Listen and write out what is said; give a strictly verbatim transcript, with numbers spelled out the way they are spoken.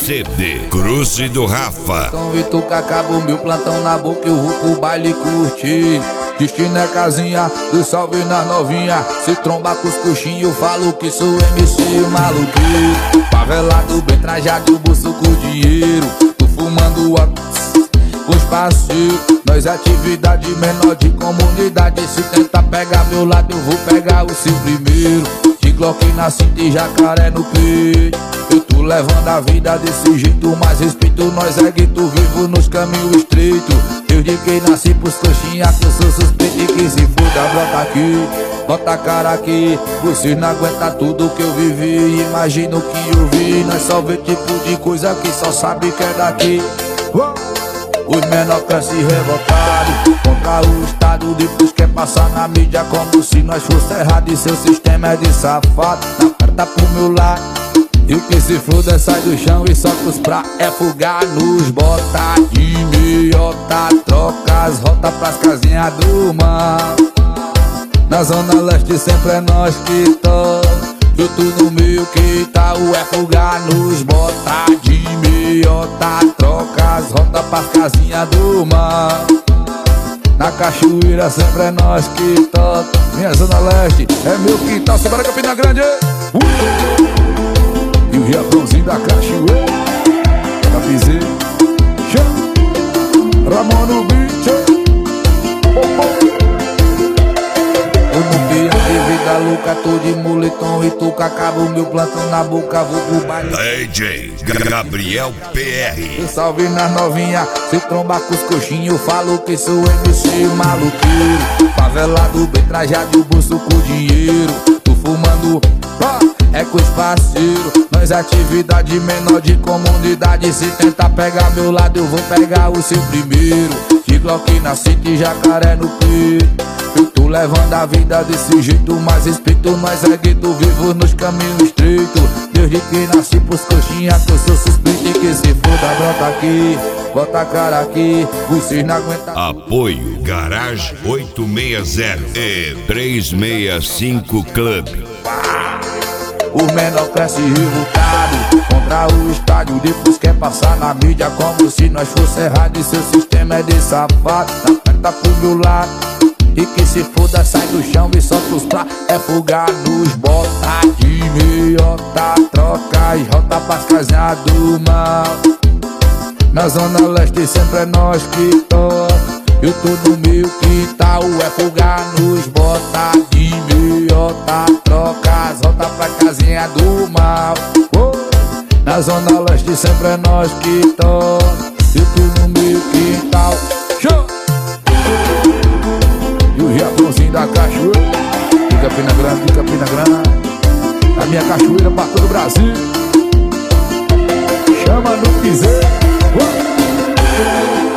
C D Cruze do Rafa. Então e tu que acaba o meu plantão na boca, eu vou pro baile curtir. Destino é casinha, do salve na novinha. Se tromba com os coxinhos, eu falo que sou M C maluqueiro. Favelado, bem trajado, bolso com dinheiro. Tô fumando a com os parceiros. Nós atividade menor de comunidade. Se tentar pegar meu lado, eu vou pegar o seu primeiro. De Glock na cinta e jacaré no peito. Eu tô levando a vida desse jeito, mas respeito nós é gueto vivo nos caminhos estreitos. Desde que nasci pros coxinha que eu sou suspeito e que se foda, brota aqui, bota a cara aqui. Vocês não aguentam tudo que eu vivi, imagina o que eu vi. Nós só vê tipo de coisa que só sabe que é daqui. Os menor crescem revoltados contra o Estado, depois quer passar na mídia como se nós fosse errado. E seu sistema é de safado, na carta pro meu lado. E o que se foda sai do chão e solta os pra é fugar. Nos bota de meiota, troca as rotas pras casinhas do mal. Na zona leste sempre é nós que toca. Eu tô no meio que tá o é fugar. Nos bota de meiota, troca as rotas pras casinhas do mal. Na cachoeira sempre é nós que toca. Minha zona leste é meu quintal, Sobra Campina Grande. uh! E o Riachãozinho da cachoeira, Capizeiro, Ramon no beat. Eu não tenho de vida louca, tô de moletom e tô com acaba o meu plantão na boca, vou pro baile. D J Gabriel P R. Eu salve nas novinha, se tromba com os coxinhos, eu falo que sou M C maluqueiro. Favelado, bem trajado, o bolso com dinheiro. Tô fumando, ó, é com os parceiros. Nós atividade menor de comunidade. Se tentar pegar meu lado, eu vou pegar o seu primeiro. De Glock na cinta e jacaré no peito. Eu tô levando a vida desse jeito, mas respeito nós é gueto vivo nos caminhos estreitos. Desde que nasci pros coxinha que eu sou suspeito e que se foda, brota aqui, bota a cara aqui. Vocês não aguentam. Apoio Garage oito seis zero e três seis cinco Club. O menor cresce revoltado contra o estádio, depois quer passar na mídia como se nós fosse errado. E seu sistema é de safado, na perna pro meu lado. E que se foda, sai do chão e solta os pra é fugar. Nos bota de meiota, troca as rotas pras casinhas do mal. Na zona leste sempre é nós que toca. Eu tô no meio que tá o é fugar. Nos bota de meiota, troca as rotas pra casinha do mal. oh. Na zona leste sempre é nós que toca. Eu tô no meio que tá o show. E o Riachãozinho da cachoeira, de Campina Grande, de Campina Grande. A minha cachoeira pra todo o Brasil. Chama no piseiro.